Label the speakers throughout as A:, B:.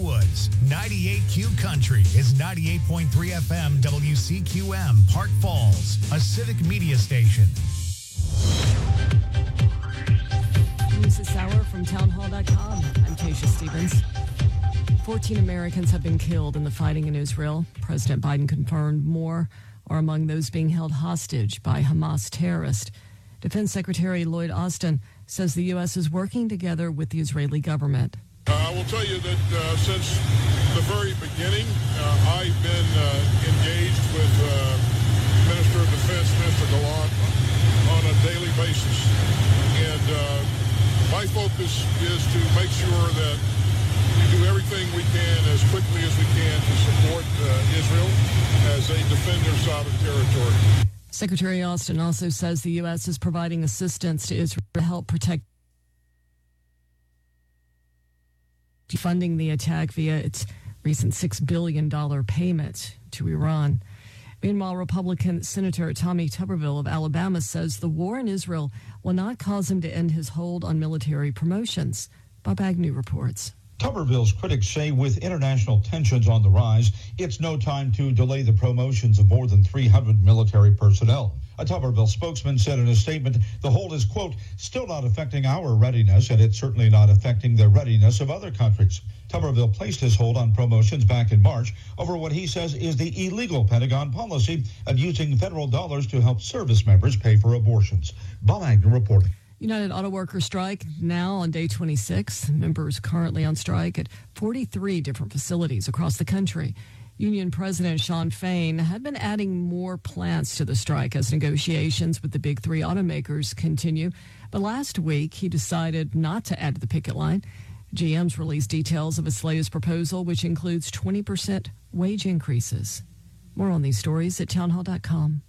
A: Woods. 98Q Country is 98.3 FM WCQM, Park Falls, a civic media station.
B: News this hour from townhall.com. I'm Tasha Stevens. 14 Americans have been killed in the fighting in Israel. President Biden confirmed more are among those being held hostage by Hamas terrorists. Defense Secretary Lloyd Austin says the U.S. is working together with the Israeli government.
C: I will tell you that since the very beginning, I've been engaged with Minister of Defense, Minister Gallant, on a daily basis. And my focus is to make sure that we do everything we can as quickly as we can to support Israel as they defend their sovereign territory.
B: Secretary Austin also says the U.S. is providing assistance to Israel to help protect, funding the attack via its recent $6 billion payment to Iran. Meanwhile, Republican Senator Tommy Tuberville of Alabama says the war in Israel will not cause him to end his hold on military promotions. Bob Agnew reports.
D: Tuberville's critics say with international tensions on the rise, it's no time to delay the promotions of more than 300 military personnel. A Tuberville spokesman said in a statement, the hold is, quote, still not affecting our readiness, and it's certainly not affecting the readiness of other countries. Tuberville placed his hold on promotions back in March over what he says is the illegal Pentagon policy of using federal dollars to help service members pay for abortions. Bob Agnew reporting.
B: United Auto Workers strike now on day 26. Members currently on strike at 43 different facilities across the country. Union President Shawn Fain had been adding more plants to the strike as negotiations with the big three automakers continue. But last week, he decided not to add to the picket line. GM's released details of its latest proposal, which includes 20% wage increases. More on these stories at townhall.com.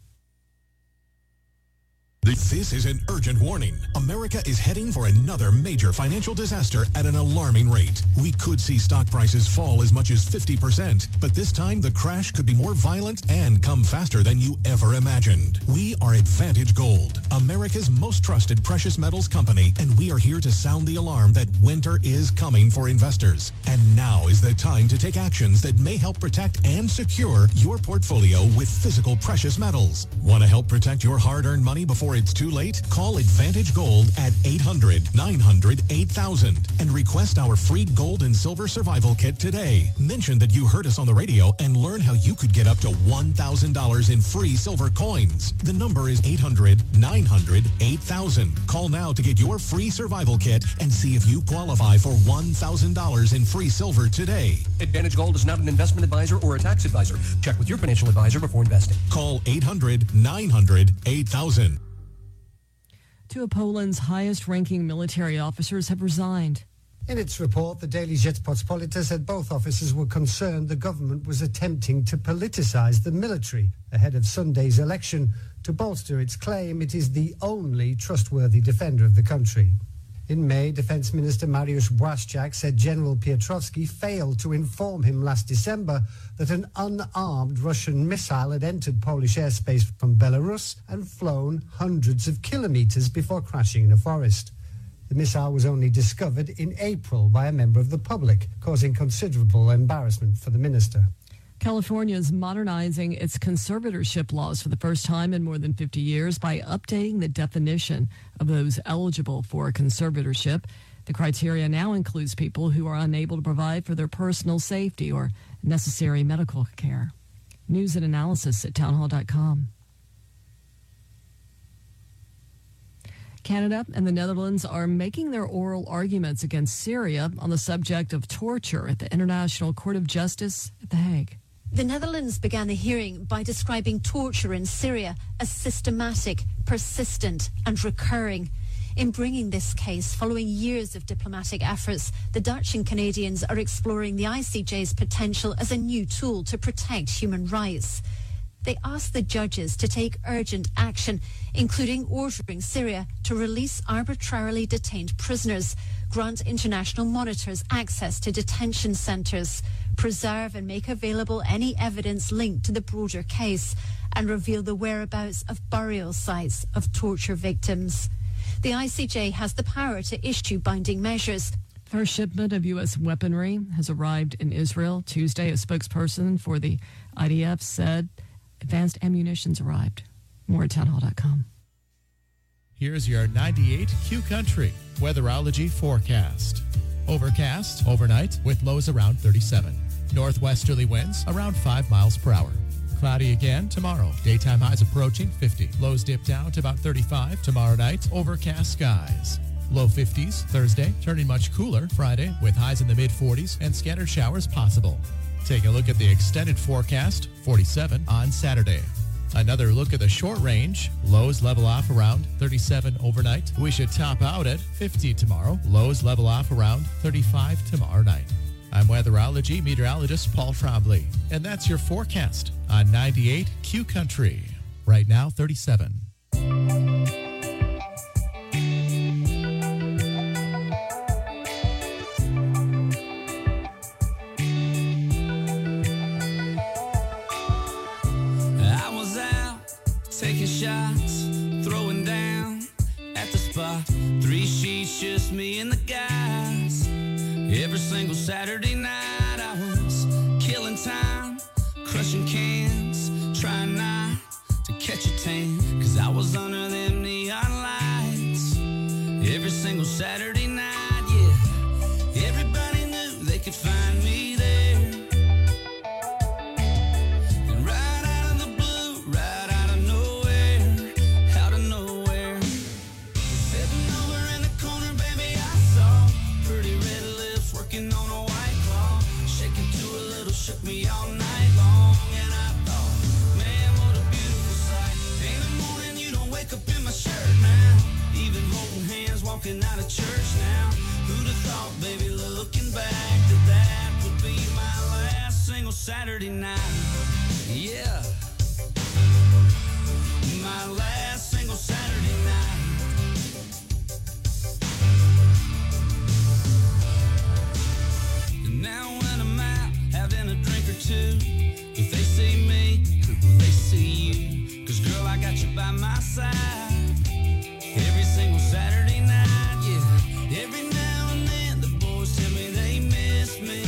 E: This is an urgent warning. America is heading for another major financial disaster at an alarming rate. We could see stock prices fall as much as 50%, but this time the crash could be more violent and come faster than you ever imagined. We are Advantage Gold, America's most trusted precious metals company, and we are here to sound the alarm that winter is coming for investors. And now is the time to take actions that may help protect and secure your portfolio with physical precious metals. Want to help protect your hard-earned money before it's too late? Call Advantage Gold at 800-900-8000 and request our free gold and silver survival kit today. Mention that you heard us on the radio and learn how you could get up to $1,000 in free silver coins. The number is 800-900-8000. Call now to get your free survival kit and see if you qualify for $1,000 in free silver today.
F: Advantage Gold is not an investment advisor or a tax advisor. Check with your financial advisor before investing.
E: Call 800-900-8000.
B: Two of Poland's highest-ranking military officers have resigned.
G: In its report, the daily Rzeczpospolita said both officers were concerned the government was attempting to politicize the military ahead of Sunday's election to bolster its claim it is the only trustworthy defender of the country. In May, Defense Minister Mariusz Błaszczak said General Piotrowski failed to inform him last December that an unarmed Russian missile had entered Polish airspace from Belarus and flown hundreds of kilometers before crashing in a forest. The missile was only discovered in April by a member of the public, causing considerable embarrassment for the minister.
B: California is modernizing its conservatorship laws for the first time in more than 50 years by updating the definition of those eligible for a conservatorship. The criteria now includes people who are unable to provide for their personal safety or necessary medical care. News and analysis at townhall.com. Canada and the Netherlands are making their oral arguments against Syria on the subject of torture at the International Court of Justice at The Hague.
H: The Netherlands began the hearing by describing torture in Syria as systematic, persistent and recurring. In bringing this case, following years of diplomatic efforts, the Dutch and Canadians are exploring the ICJ's potential as a new tool to protect human rights. They asked the judges to take urgent action, including ordering Syria to release arbitrarily detained prisoners, grant international monitors access to detention centres, preserve and make available any evidence linked to the broader case, and reveal the whereabouts of burial sites of torture victims. The ICJ has the power to issue binding measures.
B: First shipment of U.S. weaponry has arrived in Israel Tuesday. A spokesperson for the IDF said advanced ammunition's arrived. More at townhall.com.
I: Here's your 98 Q Country weatherology forecast. Overcast overnight with lows around 37. Northwesterly winds around 5 miles per hour. Cloudy again tomorrow. Daytime highs approaching 50. Lows dip down to about 35 tomorrow night. Overcast skies. Low 50s Thursday, turning much cooler Friday with highs in the mid-40s and scattered showers possible. Take a look at the extended forecast, 47 on Saturday. Another look at the short range. Lows level off around 37 overnight. We should top out at 50 tomorrow. Lows level off around 35 tomorrow night. I'm weatherology meteorologist Paul Trombley, and that's your forecast on 98 Q Country. Right now, 37.
J: Taking shots, throwing down at the spot. 3 sheets, just me and the guys. Every single Saturday night I was killing time, crushing cans, trying not to catch a tan, cause I was under them neon lights. Every single Saturday night, yeah. Everybody knew they could find me there. Walking out of church now. Who'd have thought, baby, looking back, that would be my last single Saturday night. Yeah. My last single Saturday night. And now when I'm out having a drink or two, if they see me, will they see you? Cause girl, I got you by my side. Every single Saturday night, yeah. Every now and then the boys tell me they miss me.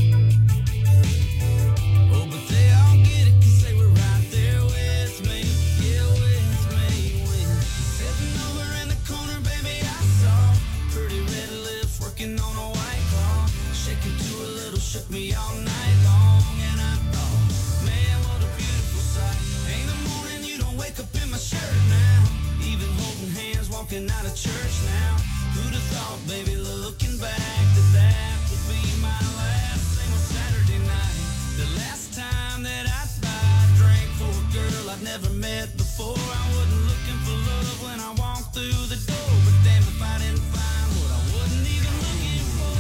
J: Oh, but they all get it cause they were right there with me. Yeah, with me. When sitting over in the corner, baby, I saw pretty red lips working on a white claw. Shaking to a little, shook me all night long. And I thought, man, what a beautiful sight. Ain't a morning you don't wake up in my shirt now. Even holding hands, walking out of church now. Who'd have thought, baby, looking back, that would be my last single Saturday night. The last time that I drank for a girl I'd never met before. I wasn't looking for love when I walked through the door, but damn if I didn't find what I wasn't even looking for.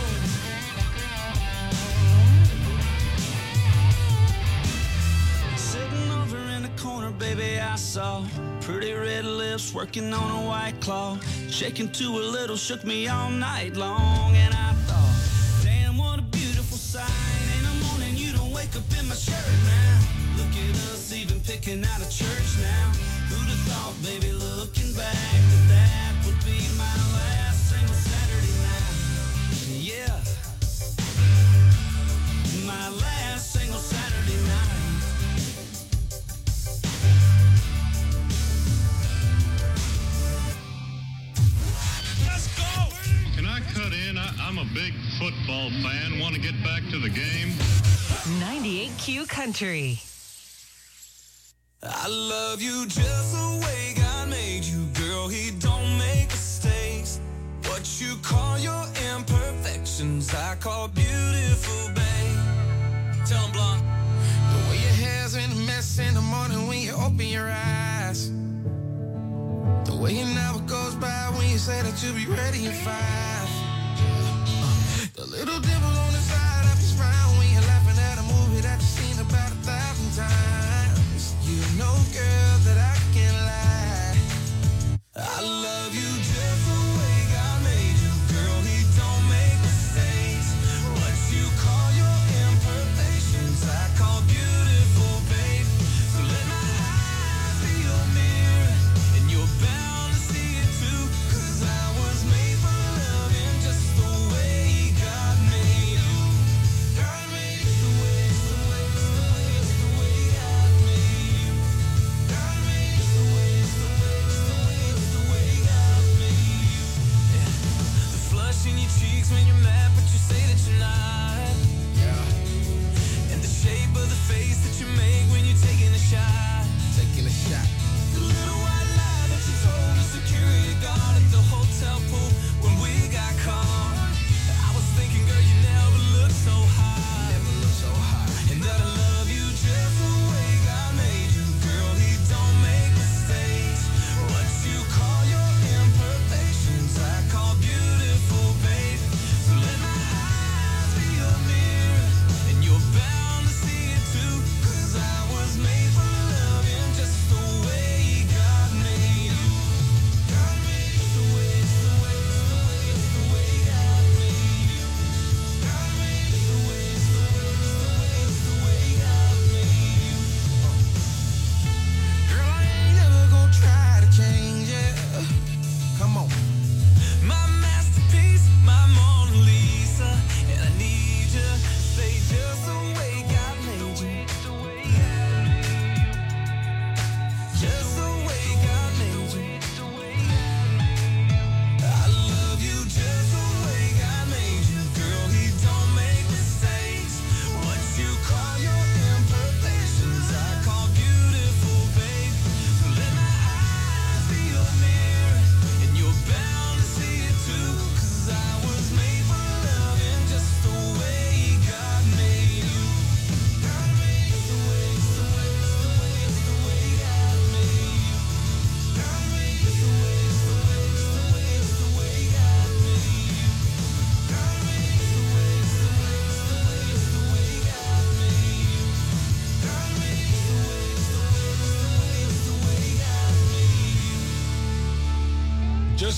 J: Sitting over in the corner, baby, I saw pretty red lips working on a white claw. Shaking to a little, shook me all night long. And I thought, damn, what a beautiful sight. Ain't a morning you don't wake up in my shirt now. Look at us even picking out of church now. Who'd have thought, baby, looking back, that would be my last single Saturday night. Yeah. My last single Saturday night.
K: I'm a big football fan. Want to get back to the game?
L: 98 Q Country.
J: I love you just the way God made you, girl. He don't make mistakes. What you call your imperfections, I call beautiful, babe. Tell him, Blanc.
M: The way your hair's in a mess in the morning when you open your eyes. The way your hour goes by when you say that you'll be ready at 5. The little dimple on the side of your smile when you're laughing at a movie that you've seen about 1,000 times. You know, girl, that I can't lie. I love you just the way God made you, girl. He don't make mistakes. What you call your imperfections, I call beautiful, babe. So let my eyes be your mirror, and you're bound to see it too. 'Cause I was made for loving just the way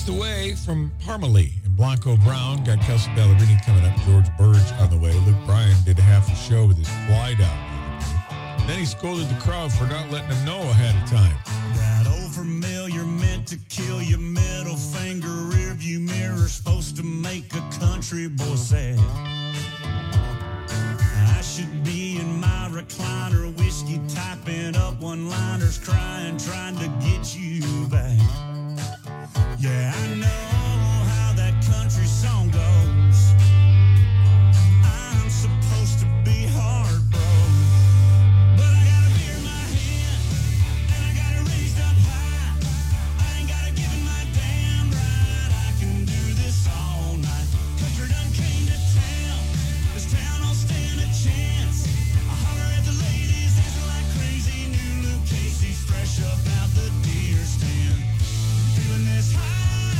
N: passed away from Parmalee. And Blanco Brown got Kelsey Ballerini coming up. George Burge on the way. Luke Bryan did half the show with his fly down. Then he scolded the crowd for not letting him know ahead of time.
J: That old familiar meant to kill your middle finger. Rearview mirror supposed to make a country boy sad. I should be in my recliner, whiskey typing up one-liners, crying, trying to get you back. Yeah, I know how that country song goes. I'm supposed to be heartbroken, but I got a beer in my hand, and I got it raised up high. I ain't gotta give it my damn right. I can do this all night. Country done came to town. This town don't stand a chance. I holler at the ladies, dancing like crazy. New Luke Casey's fresh up out the deer stand. Feeling this high.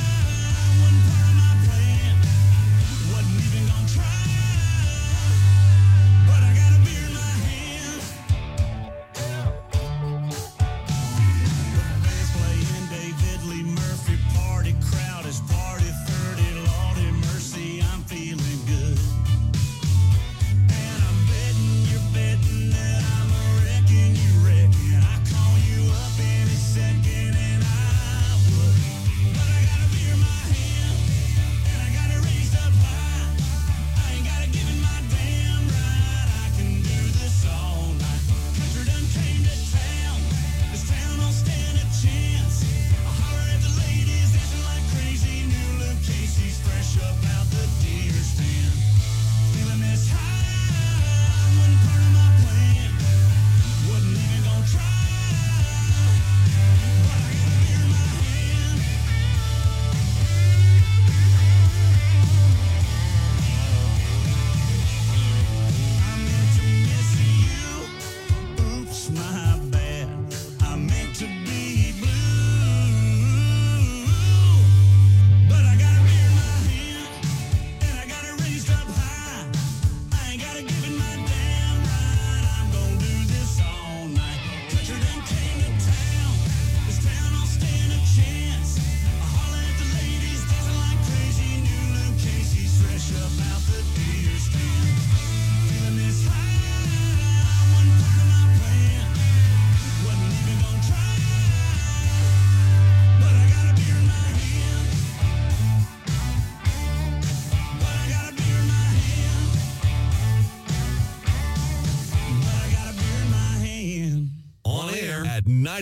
E: On air at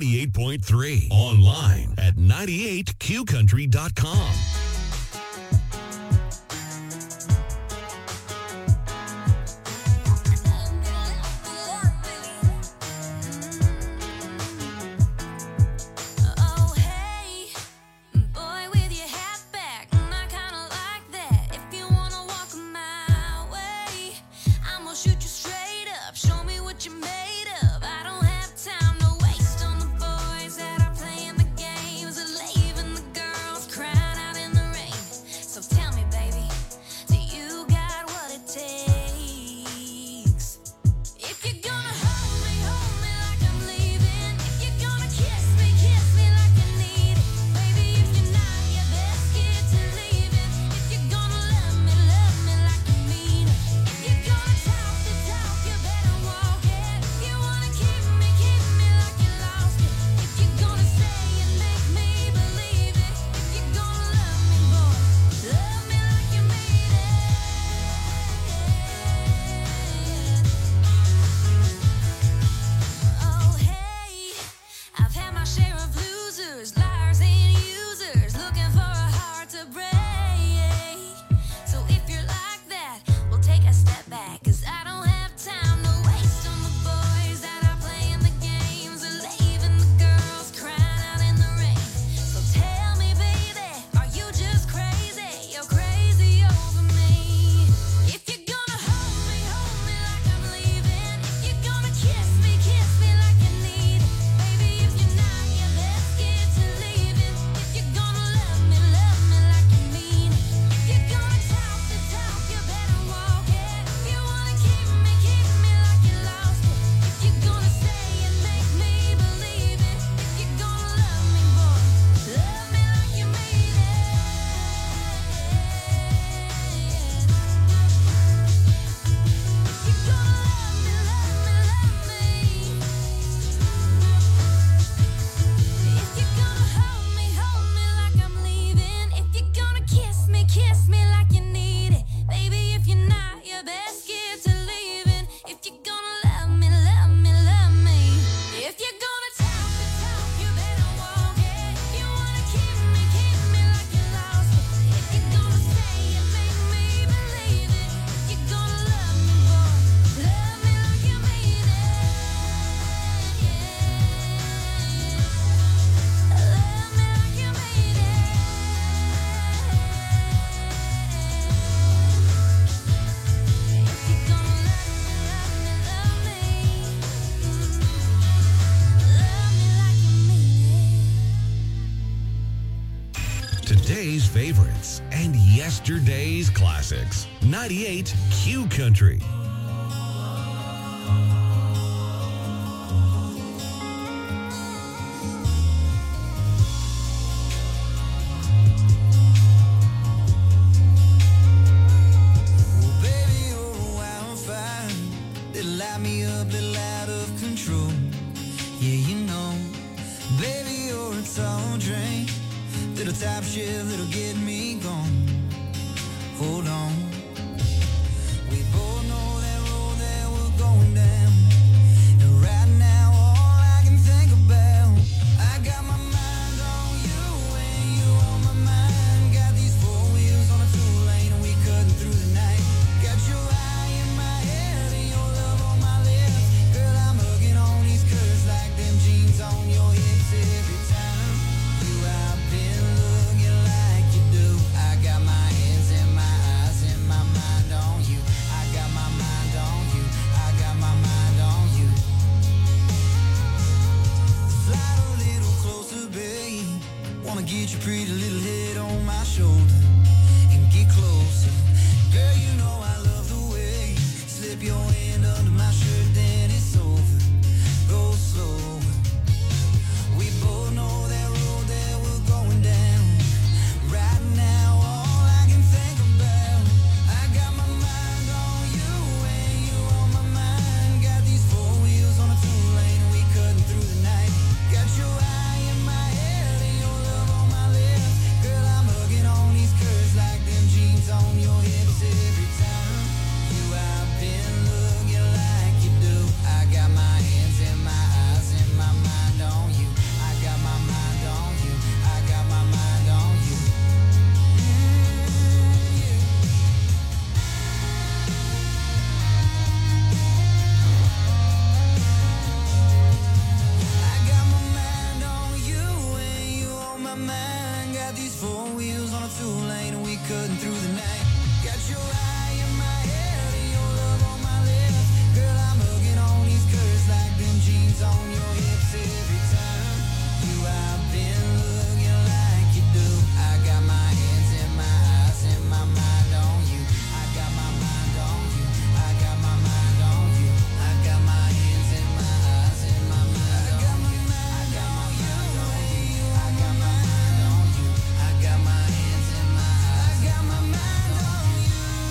E: 98.3. Online at 98qcountry.com.
O: Leaving the girls crying out in the today's favorites and yesterday's classics. 98 Q Country.
J: Light me up, little out of control. Yeah, you know, baby, you're a tall drink, little top shift that'll get me gone. Hold on, we both know that road that we're going down. And right now, all I can think about, I got my mind on you and you on my mind. Got these four wheels on a two-lane and we cutting through the night. Got your eye in my head and your love on my lips. Girl, I'm hugging on these curves like them jeans on your hips every time. You have been looking like you do. I got my hands and my eyes and my mind on you. I got my mind on you. I got my mind on you. Slide a little closer, babe. Wanna get your pretty little head on my shoulder and get closer. Girl, you know I love the way you slip your hand under my shirt, then it's over. Go slow. We both know that road that we're going down. Right now, all I can think about, I got my mind on you and you on my mind. Got these four wheels on a two-lane and we cutting through the night. Got your eye in my head and your love on my lips. Girl, I'm hugging on these curves like them jeans on your hips every time. You have been looking like you do. I got my hands and my eyes and my mind on you. I got my mind on you. I got my mind on you. I got my mind on you and you on my mind. Got these four wheels on a two-lane and we cutting through the night. Got your eye in my head and your love on my lips. Girl, I'm hugging on these curves like them jeans on your hips every time. You have been looking like you do. I got my hands and my eyes and my mind on you. I got my mind on you. I got my mind on you. I got my hands and my eyes and my mind on you. I got my mind on you. I got my mind on you. I got my hands and my eyes. I got my mind on you.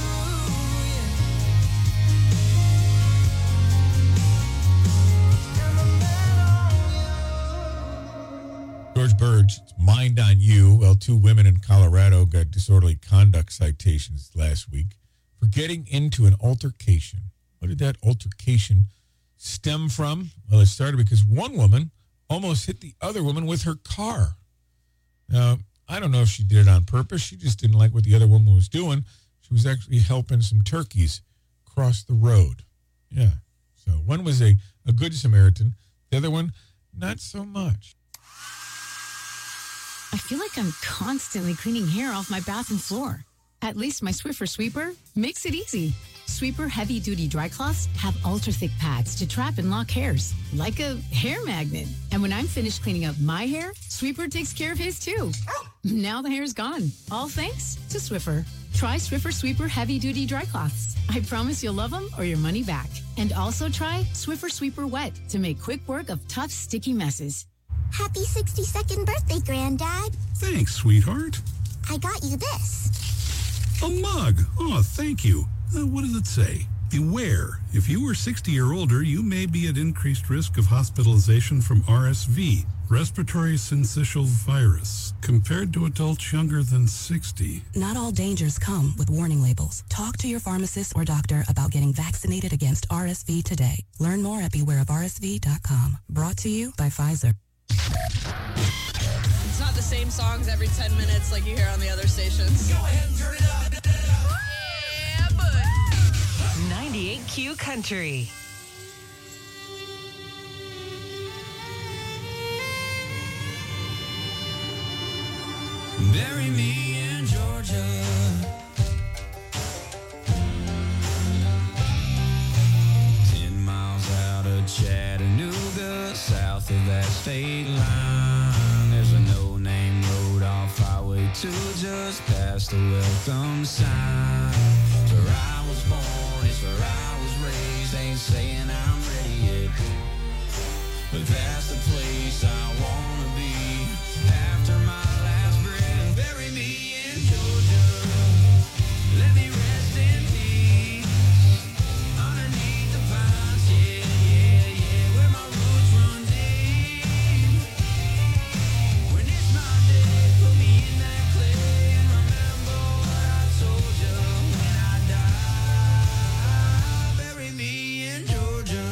N: George Burge, it's Mind on You. Well, two women in Colorado got disorderly conduct citations last week for getting into an altercation. What did that altercation stem from? Well, it started because one woman almost hit the other woman with her car. Now, I don't know if she did it on purpose. She just didn't like what the other woman was doing. She was actually helping some turkeys cross the road. Yeah. So one was a good Samaritan. The other one, not so much.
P: I feel like I'm constantly cleaning hair off my bathroom floor. At least my Swiffer Sweeper makes it easy. Sweeper heavy-duty dry cloths have ultra-thick pads to trap and lock hairs, like a hair magnet. And when I'm finished cleaning up my hair, Sweeper takes care of his too. Now the hair's gone, all thanks to Swiffer. Try Swiffer Sweeper heavy-duty dry cloths. I promise you'll love them or your money back. And also try Swiffer Sweeper Wet to make quick work of tough, sticky messes.
Q: Happy 62nd birthday, Granddad.
R: Thanks, sweetheart.
Q: I got you this.
R: A mug. Oh, thank you. What does it say? Beware. If you are 60 or older, you may be at increased risk of hospitalization from RSV, respiratory syncytial virus, compared to adults younger than 60.
S: Not all dangers come with warning labels. Talk to your pharmacist or doctor about getting vaccinated against RSV today. Learn more at bewareofrsv.com. Brought to you by Pfizer.
T: It's not the same songs every 10 minutes like you hear on the other stations. Go ahead and turn it up.
L: Yeah, but 98 Q Country.
J: Bury me in Georgia. 10 miles out of Chattanooga, south of that state line, there's a no-name road off Highway to just past the welcome sign. It's where I was born, it's where I was raised. Ain't saying I'm ready yet, but that's the place I wanna be. After my last breath, bury me in Georgia. Let me rest in peace underneath the pines, yeah, yeah, yeah, where my roots run deep. When it's my day, put me in that clay and remember what I told you when I die. Bury me in Georgia.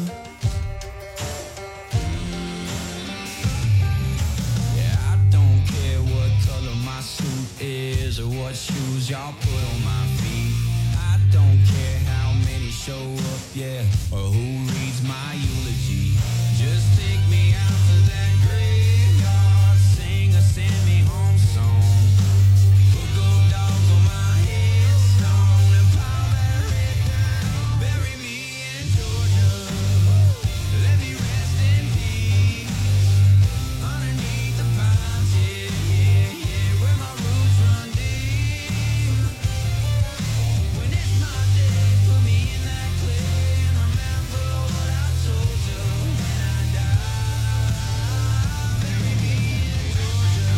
J: Yeah, I don't care what color my suit is or what shoes y'all put on my feet. I don't care how many show up, yeah, or who reads my eulogy. Just take me out to that graveyard, sing a send me home song. Hook up dogs on my headstone and pile that red dirt. Bury me in Georgia. Let me rest in peace underneath the pines, yeah, yeah, yeah, where my roots run deep. When it's my day, put me in that clay and remember what I told you when I die. Bury me in Georgia.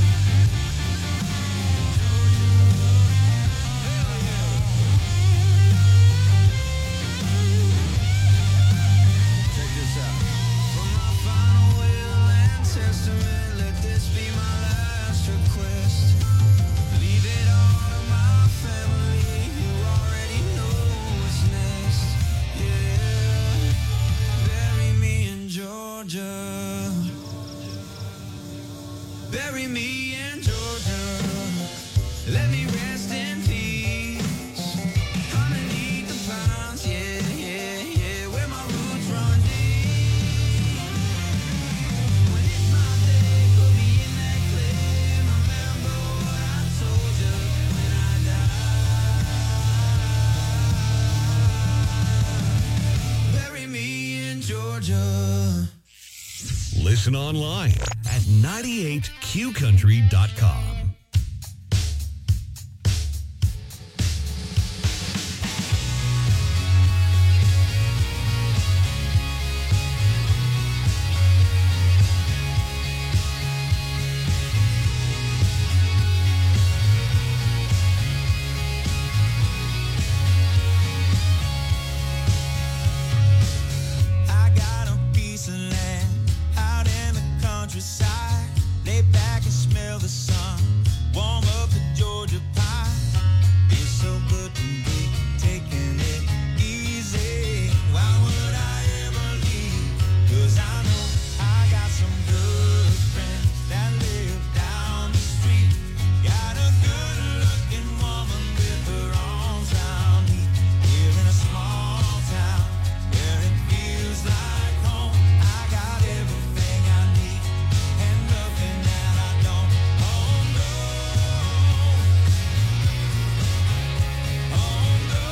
J: Check this out. For my final will and testament, let this be my last request. Leave it all to my family, you already know what's next. Yeah, bury me in Georgia. Bury me in Georgia. Let me rest in peace underneath the pines, yeah, yeah, yeah, where my roots run deep. When it's my day, put me in that clay and remember what I told you when I die. Bury me in Georgia.
O: Listen online at 98qcountry.com.
J: I got a piece of land out in the countryside. Lay back and smell the sun. Warm up the Georgia pie. It's so good to be taking it easy. Why would I ever leave? 'Cause I know I got some good friends that live down the street. Got a good looking woman with her arms around me. Here in a small town where it feels like home. I got everything I need and nothing that I don't. Oh no, oh no.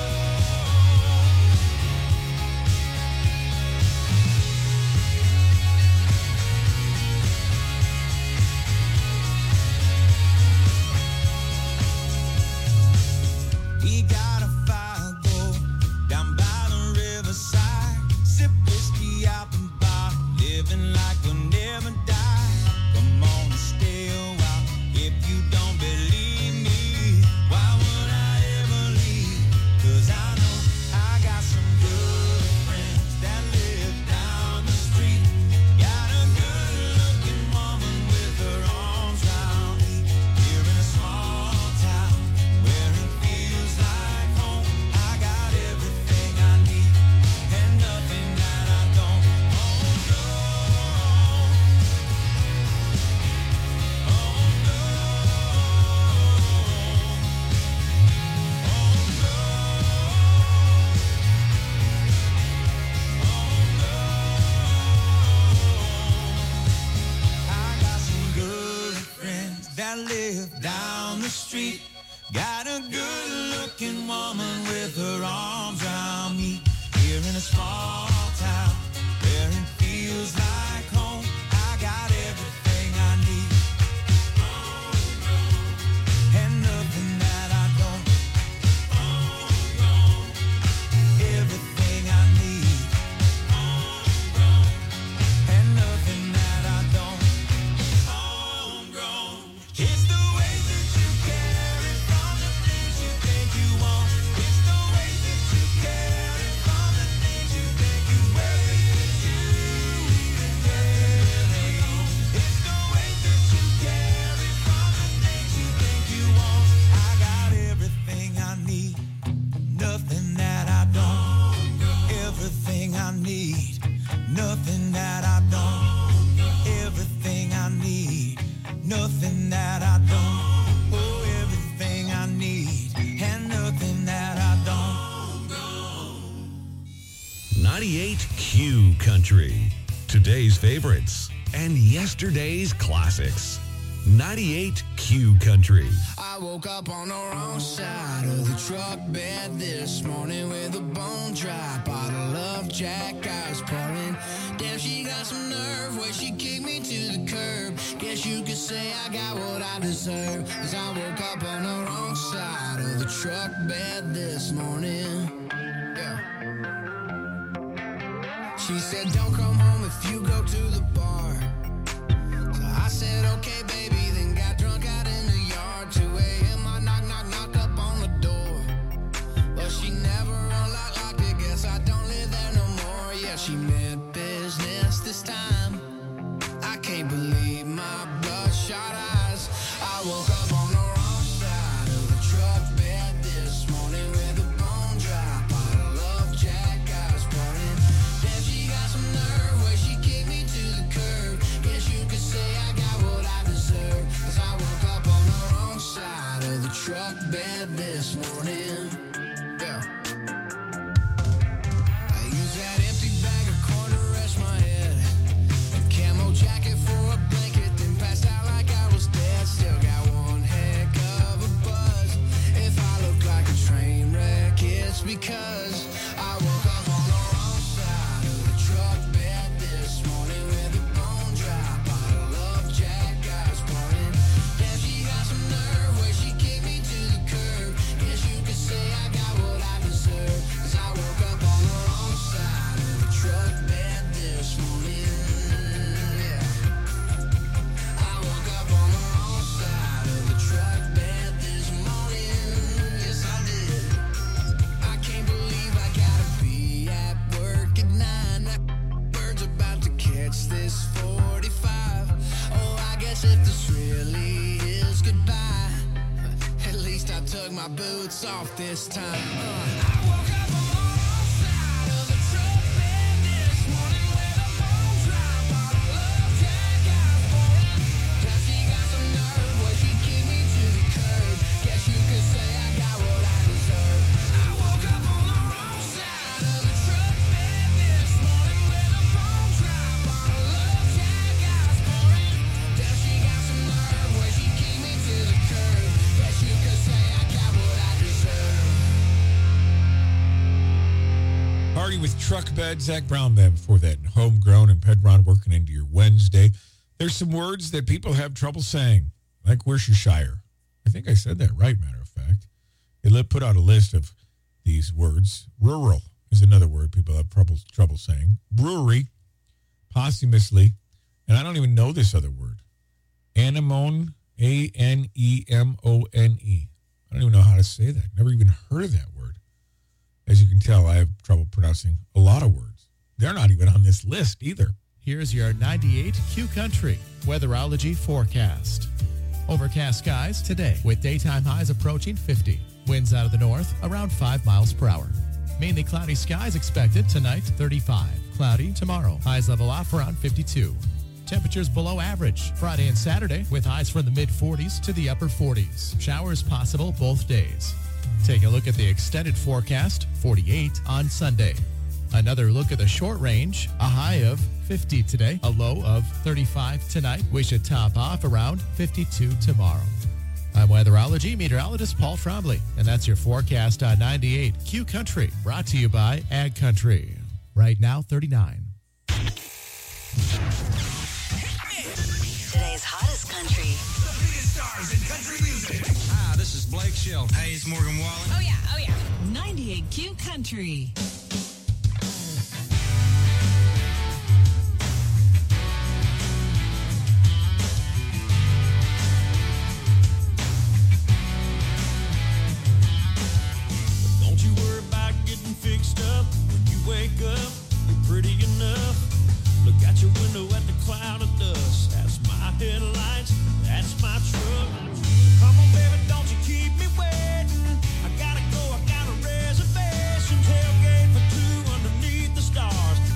J: We got a fire go down by the riverside. Sip whiskey out the bar, living like we'll never die. Come on and stay a while. If you don't believe me, why would I ever leave? 'Cause I know I got some good friends that live down the street. Got a good looking woman with her arms around me. Here in a small town where it feels like home. I got everything I need and nothing that I don't. Oh no, oh no, I got some good friends that live down the street. Got a good looking woman with her arms around me. Here in a small town where it feels like home. I got everything I need. Oh no. I need, nothing that I don't. Everything I need, nothing that I don't. Oh, everything I need, and nothing that I don't.
O: 98 Q Country. Today's favorites and yesterday's classics. 98 Q Country.
M: I woke up on the wrong side of the truck bed this morning with a bone dry bottle of Jack I was pouring. Damn, she got some nerve where she kicked me to the curb. Guess you could say I got what I deserve, 'cause I woke up on the wrong side of the truck bed this morning. Yeah. She said, don't come home if you go to the bar. So I said, okay, baby, then got drunk out in the yard. 2 a.m. I knock up on the door. But she never unlocked it, guess I don't live there no more. Yeah, she meant business this time. I can't believe my bloodshot eyes. I woke up on the wrong side of the truck bed this morning with a bone dry bottle of Jack I was pouring. Damn, she got some nerve where she kicked me to the curb. Guess you could say I got what I deserve, 'cause I woke up on the wrong side of the truck bed this morning. Yeah. I use that empty bag of corn to rest my head, a camo jacket for a blanket, then passed out like I was dead. Still got one heck of a buzz. If I look like a train wreck, it's because I woke up on the wrong side of the truck bed this morning with a bone dry bottle of Jack I was pouring. Damn, she got some nerve where she kicked me to the curb. Guess you could say I got what I deserve, 'cause I woke up on the wrong side of the truck bed this morning. Yeah. I woke up on the wrong side of the truck bed this morning. Yes, I did. I can't believe I gotta be at work at 9. That bird's about to catch this 45. Oh, I guess if this really is goodbye, at least I took my boots off this time. I woke up on the wrong side of the truck bed this morning with a bone dry bottle of Jack I was pouring. Now she got some nerve where she kicked me to the curb. Guess you could say I got what I deserve. I woke up on the wrong side of the truck bed this morning with a bone dry bottle of Jack I was pouring. Now she got some nerve where she kicked me to the curb. Guess you could say I got what I deserve.
N: Party with Truck Bed, Zach Brown Band before that. Homegrown and Pedron working into your Wednesday. There's some words that people have trouble saying, like Worcestershire. I think I said that right, matter of fact. They put out a list of these words. Rural is another word people have trouble saying. Brewery, posthumously, and I don't even know this other word. Anemone, Anemone. I don't even know how to say that. Never even heard of that word. As you can tell, I have trouble pronouncing a lot of words. They're not even on this list either.
I: Here's your 98 Q Country weatherology forecast. Overcast skies today with daytime highs approaching 50. Winds out of the north around 5 miles per hour. Mainly cloudy skies expected tonight, 35. Cloudy tomorrow. Highs level off around 52. Temperatures below average Friday and Saturday with highs from the mid-40s to the upper 40s. Showers possible both days. Take a look at the extended forecast, 48 on Sunday. Another look at the short range, a high of 50 today, a low of 35 tonight. We should top off around 52 tomorrow. I'm weatherology meteorologist Paul Trombley, and that's your forecast on 98 Q Country, brought to you by Ag Country. Right now, 39.
L: Today's hottest country.
J: The biggest stars in country music. Hi, this is Blake Shelton. Hey, it's Morgan Wallen.
L: Oh, yeah. 98 Q Country.
J: Don't you worry about getting fixed up. When you wake up, you're pretty enough. Look out your window at the cloud of dust. That's my headlights. That's my truck. Come on, baby, don't you keep me waiting. I gotta go, I got a reservation. Tailgate for two underneath the stars.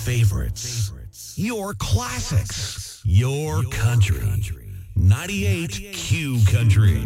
O: favorites. Your classics. Your country. 98 Q Country.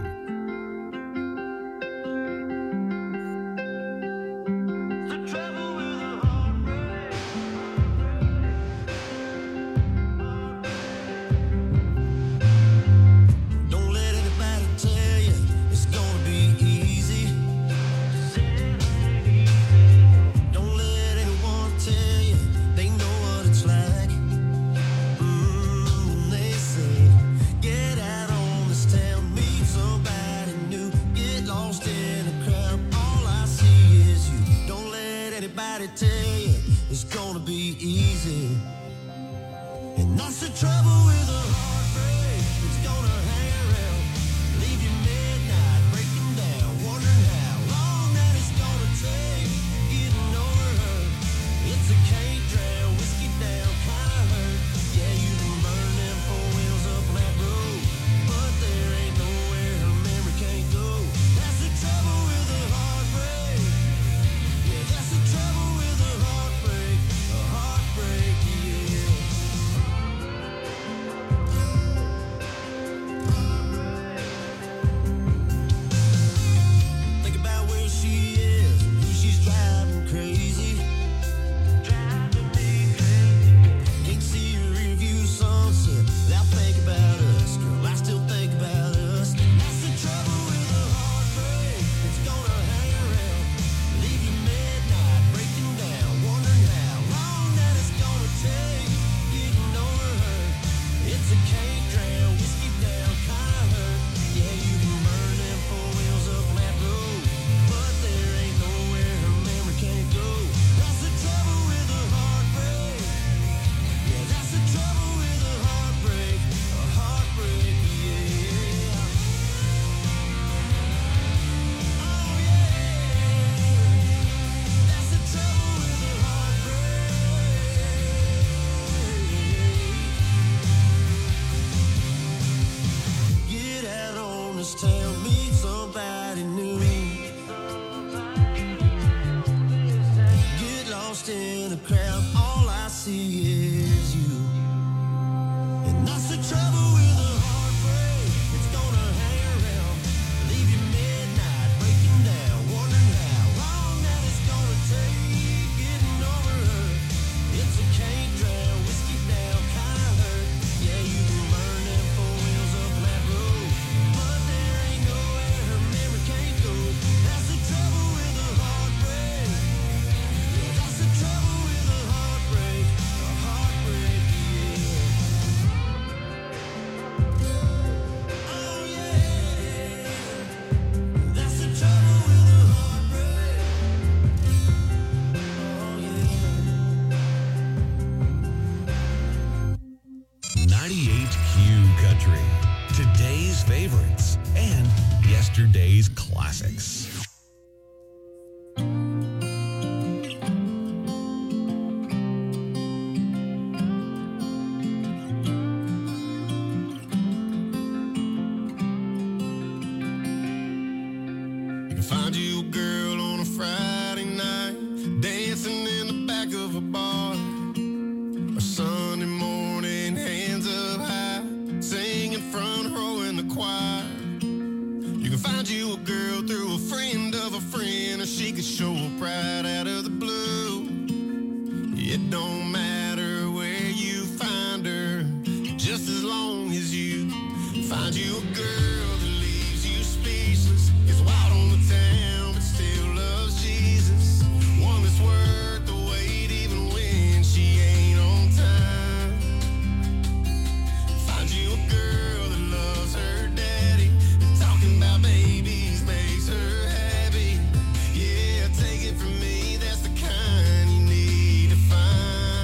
O: Favorites and yesterday's classics.
J: You can find you a girl on a Friday night, dancing in the back of a bar, or Sunday morning, hands up high, singing front row in the choir. You can find you a girl through a friend of a friend, or she could show up right out of the blue. It don't matter where you find her, just as long as you find you a girl that leaves you speechless, gets wild on the town but still loves Jesus, one that's worth the wait even when she ain't on time. Find you a girl that loves her daddy, talking about babies makes her happy. Yeah, take it from me, that's the kind you need to find.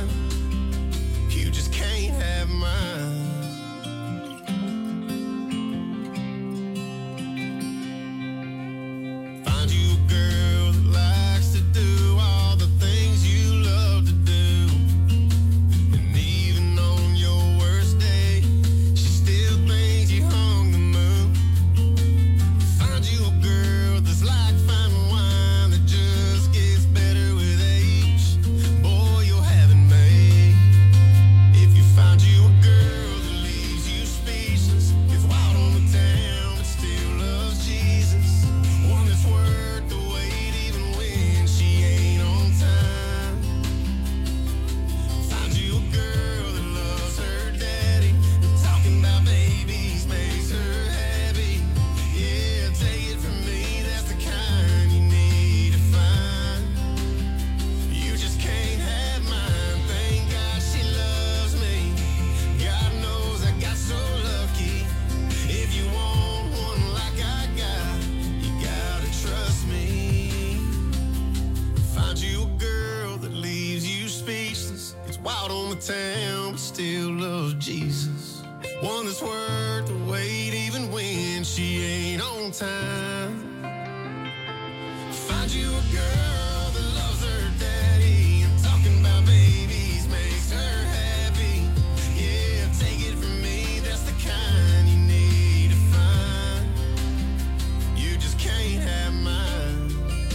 J: town, but still loves Jesus. One that's worth the wait even when she ain't on time. Find you a girl that loves her daddy, and talking about babies makes her happy. Yeah, take it from me, that's the kind you need to find. You just can't have mine.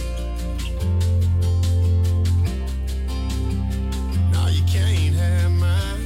J: No, you can't have mine.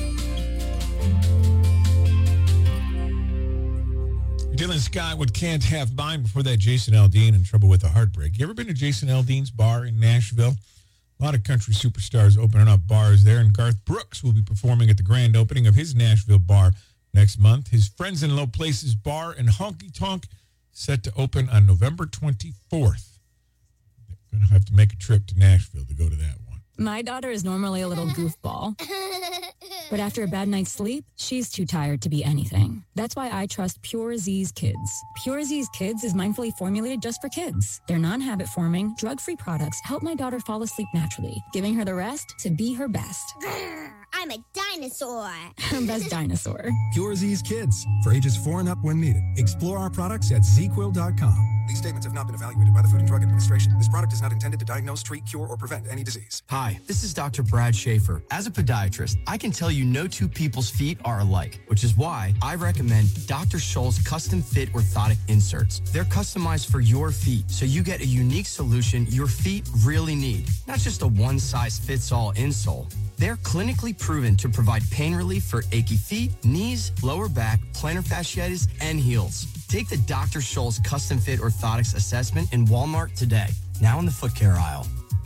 N: Dylan Scott with Can't Have Mine. Before that, Jason Aldean in Trouble with a Heartbreak. You ever been to Jason Aldean's bar in Nashville? A lot of country superstars opening up bars there, and Garth Brooks will be performing at the grand opening of his Nashville bar next month. His Friends in Low Places bar and honky tonk set to open on November 24th. Going to have to make a trip to Nashville to go to that one.
U: My daughter is normally a little goofball, but after a bad night's sleep, she's too tired to be anything. That's why I trust Pure Z's Kids. Pure Z's Kids is mindfully formulated just for kids. Their non-habit forming, drug-free products help my daughter fall asleep naturally, giving her the rest to be her best.
Q: I'm a dinosaur.
U: Her best dinosaur.
V: Pure Z's Kids, for ages 4 and up when needed. Explore our products at ZQuil.com. These statements have not been evaluated by the Food and Drug Administration. This product is not intended to diagnose, treat, cure, or prevent any disease.
W: Hi, this is Dr. Brad Schaefer. As a podiatrist, I can tell you no two people's feet are alike, which is why I recommend Dr. Scholl's custom fit orthotic inserts. They're customized for your feet, so you get a unique solution your feet really need, not just a one-size-fits-all insole. They're clinically proven to provide pain relief for achy feet, knees, lower back, plantar fasciitis, and heels. Take the Dr. Scholl's Custom Fit Orthotics Assessment in Walmart today. Now in the foot care aisle.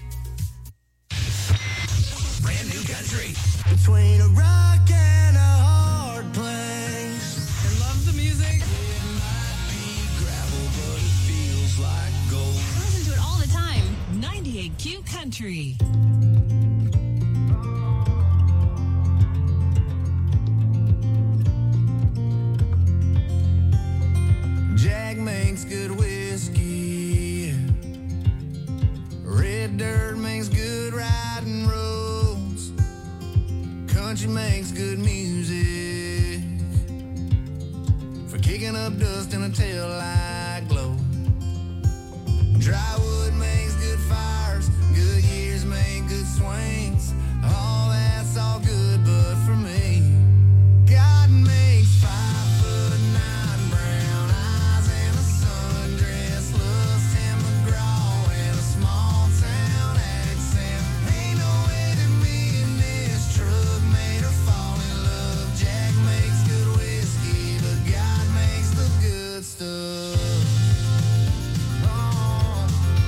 J: Brand new country. Between a rock and a hard place.
T: I love the music.
J: It might be gravel, but it feels like gold.
L: Listen to it all the time. 98Q Country.
J: Jack makes good whiskey. Red dirt makes good riding roads. Country makes good music for kicking up dust in a tail-light glow. Dry wood makes good fires. Good years make good swings. All that's all good, but for me, God makes 5'9" brown eyes and a sundress looks Tim McGraw and a small town accent. Ain't no way that me and this truck made her fall in love. Jack makes good whiskey, but God makes the good stuff. Oh.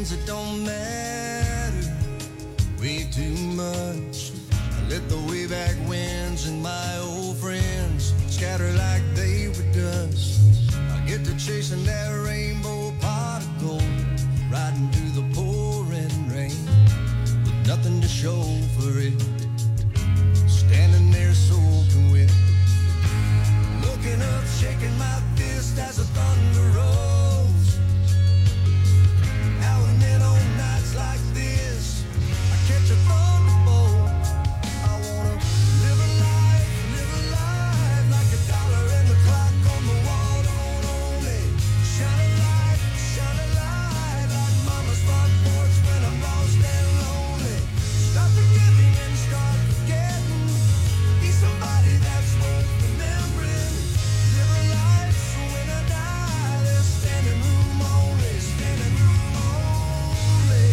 J: things that don't matter way too much. I let the way back winds and my old friends scatter like they were dust. I get to chasing that rainbow pot of gold, riding through the pouring rain with nothing to show for it, standing there soaking wet, looking up, shaking my fist as the thunder rolls. Now and then on nights like this, I catch a thunderbolt. I wanna live a life like a dollar in the clock on the wall. Don't only shine a light like mama's front porch when I'm lost and lonely. Stop forgiving and start forgetting. Be somebody that's worth remembering. Live a life so when I die, there's standing room only, standing room only.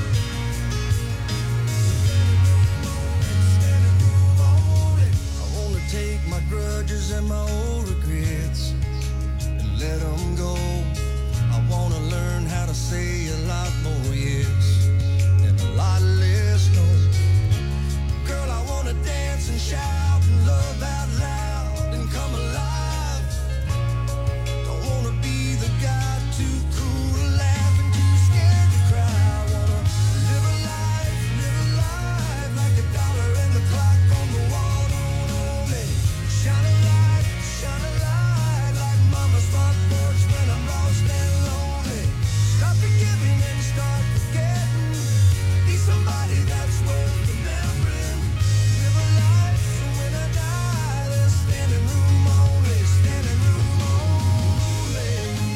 J: Standing room only. I wanna take my grudges and my old regrets and let them go. I wanna learn how to say a lot more yes and a lot less no. Girl, I wanna dance and shout and love out loud and come alive. Don't wanna be the guy too cool to laugh and too scared to cry. I wanna live a life like a dollar in the clock on the wall. Don't only shine a light like mama's front porch when I'm lost and lonely. Stop forgiving and start forgetting. Be somebody that's worth remembering. Live a life so when I die, there's standing room only, standing room only.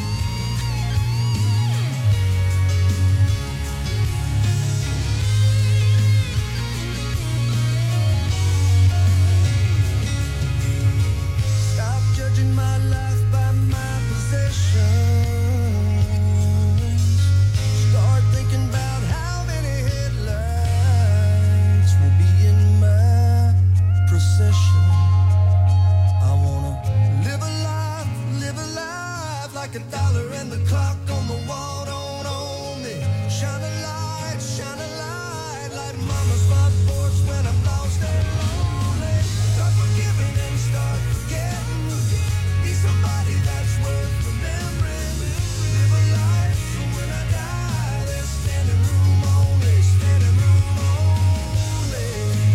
J: Stop judging my life by my possessions. Start thinking about how many headlights will be in my procession. I wanna live a life like a dollar in the clock on the wall. Don't own me. Shine a light like mama's front porch when I'm lost and lonely. Start forgiving and start forgetting. Be somebody that's worth remembering. Live a life so when I die, there's standing room only, standing room only.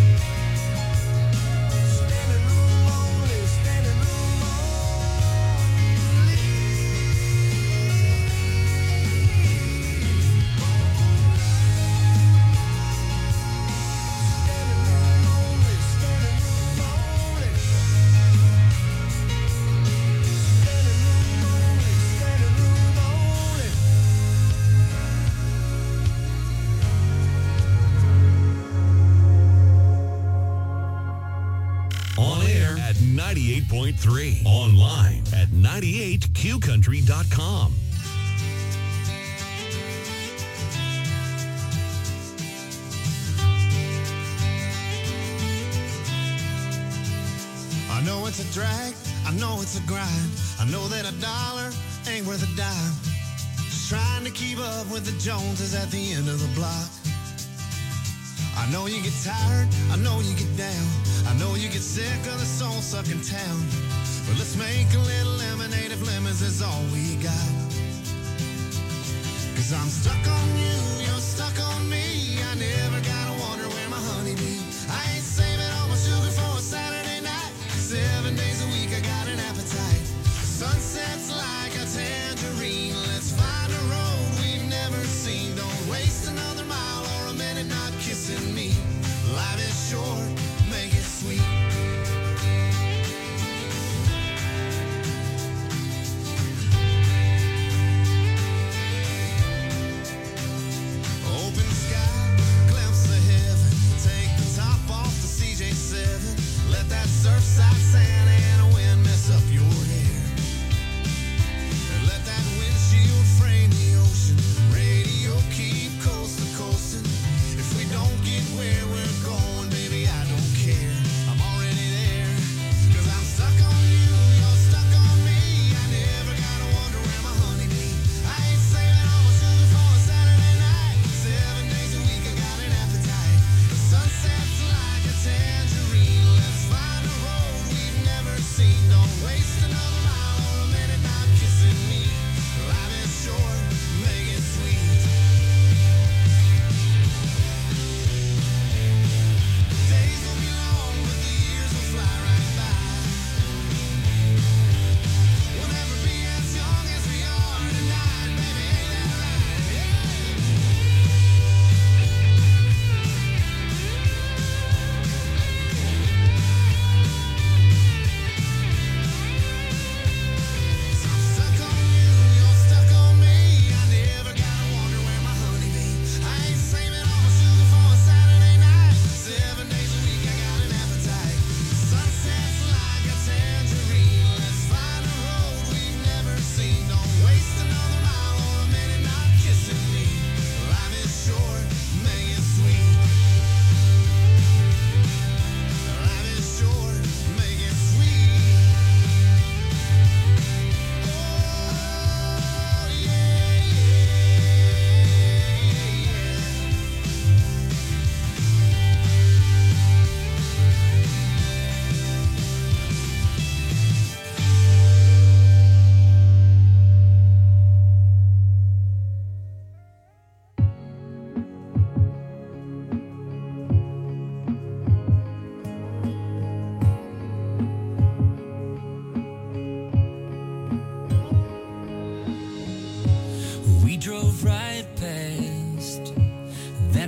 J: Standing room only, standing room only.
O: On air at 98.3. Online at 98qcountry.com.
J: I know it's a drag, I know it's a grind. I know that a dollar ain't worth a dime. Just trying to keep up with the Joneses at the end of the block. I know you get tired, I know you get down. I know you get sick of the soul-sucking town. But let's make a little lemonade if lemons is all we got. Cause I'm stuck on you, you're stuck on me. I never gotta wonder where my honey be. I ain't saving all my sugar for a Saturday night. 7 days a week I got an appetite. The sunset's like a tangerine. Let's find a road we've never seen. Don't waste another mile or a minute not kissing me. Life is short, make it sweet.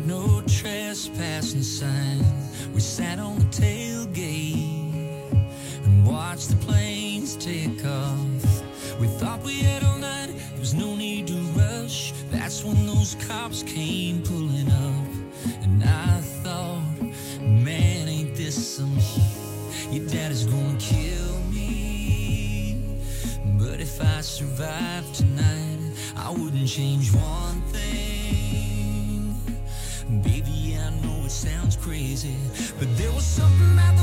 J: no trespassing sign. We sat on the tailgate and watched the planes take off. We thought we had all night, there was no need to rush. That's when those cops came pulling up. And I thought, man, ain't this some shit? Your daddy's gonna kill me. But if I survive tonight, I wouldn't change one thing. Baby, I know it sounds crazy, but there was something about